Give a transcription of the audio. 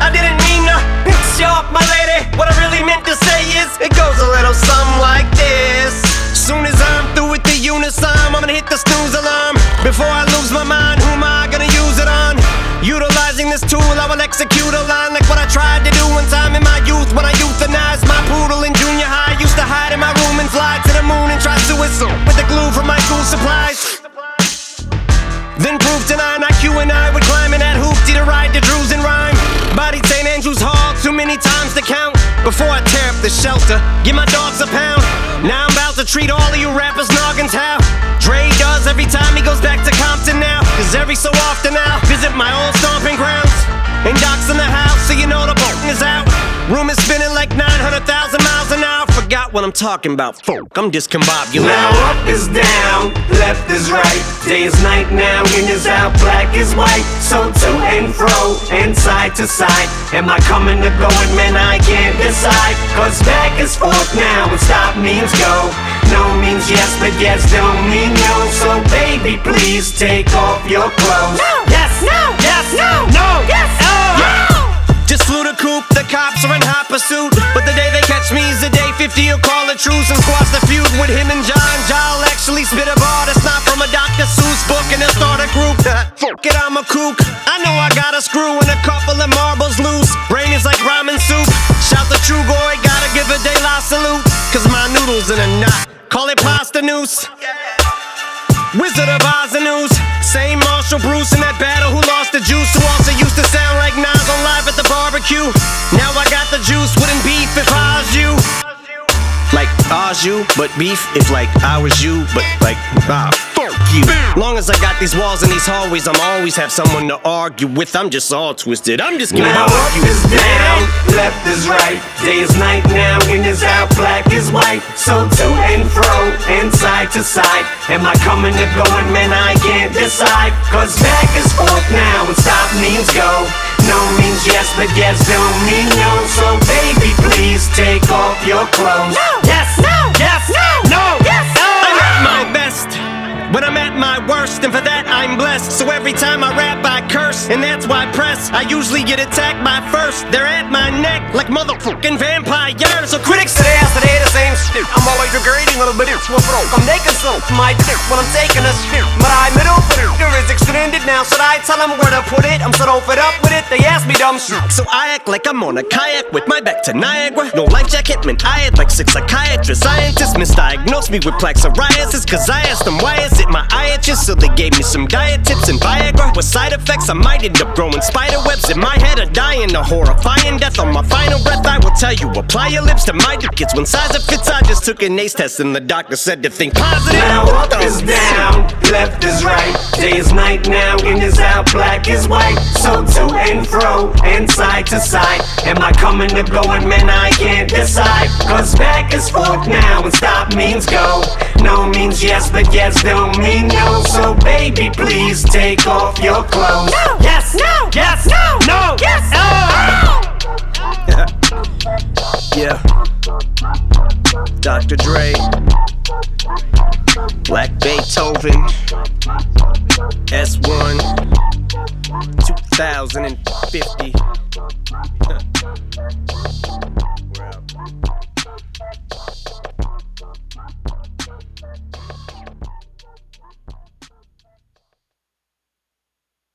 I didn't mean to piss you off, my lady. What I really meant to say is, it goes a little something like this. Soon as I'm through with the unison, I'm gonna hit the snooze alarm. Before I lose my mind, who am I gonna use it on? Utilizing this tool, I will execute a line like what I tried to do one time in my youth when I euthanized my poodle in junior high. Used to hide in my room and fly to the moon and try suicide with the glue from my school supplies. Then proved to 9 IQ and I would climb in that hoopty to ride the Drews and rhyme. Bodied St. Andrew's Hall too many times to count. Before I tear up the shelter, give my dogs a pound. Now I'm about to treat all of you rappers noggins how Dre does every time he goes back to Compton now. Cause every so often I'll visit my old stomping grounds. And Doc's in the house, so you know the button is out. Room is spinning like 900,000 miles an hour. Forgot what I'm talking about, folk, I'm discombobulated. Now up is down, left is right. Day is night now, in is out, black is white. So to and fro, and side to side. Am I coming or going, man, I can't decide. Cause back is forth now, and stop means go. No means yes, but yes don't mean no. So baby, please take off your clothes. No, yes, no, yes, no, no, yes, oh, yeah. Just flew the coop, the cops are in hot pursuit. But the day they catch me is the day 50 will call a truce and squash the feud with him and John. Ja'll actually spit a bar that's not from a Dr. Seuss book, and they'll start a group. Fuck it, I'm a kook. I know I got a screw and a couple of marbles loose. Brain is like ramen soup. Shout the true boy, gotta give a De La salute. Cause my noodles in a knot, call it pasta noose. Wizard of Oz and News. Same Marshall Bruce in that battle who lost the juice, who also used to sound like Nas on Live at the Barbecue. Now I got the juice, wouldn't beef if I was you. Like Oz you, but beef if like I was you, but like fuck you. Long as I got these walls and these hallways, I'm always have someone to argue with. I'm just all twisted, I'm just gonna now up is down, left is right. Day is night now, in is out, black is white. So to and fro, and side to side. Am I coming or going, man, I can't decide. Cause back is forth now, and stop means go. No means yes, but yes don't mean no. So baby, please take off your clothes. No, yes, no, yes, no, no, yes, oh. I'm at my best when I'm at my worst, and for that I'm blessed. So every time I rap I curse, and that's why press I usually get attacked by first. They're at my neck like motherfucking vampires. So critics today ask today the same shit. I'm always regretting a little bit. I'm naked so my dick when I'm taking a shit. But I middle for it is extended now. Should I tell them where to put it? I'm so don't fit up with it. They ask me dumb shit. So I act like I'm on a kayak with my back to Niagara. No life jacket, man, I had like 6 psychiatrists. Scientists misdiagnosed me with plaque psoriasis. Cause I asked them why is it my eye itches. So they gave me some diet tips and Viagra. With side effects I might end up growing spider webs in my head or dying a horrifying death. On my final breath I will tell you, apply your lips to my dick. It's one size it fits. I just took an ACE test and the doctor said to think positive. Now up is down, left is right. Day is night now, in is out, black is white. So to and fro, and side to side. Am I coming or going, man, I can't decide. Cause back is forth now, and stop means go. No means yes, but yes don't mean no. So baby, please take off your clothes. No, yes, no, yes, no, no, yes, oh. Yeah, Dr. Dre, Black Beethoven, S1, 2050.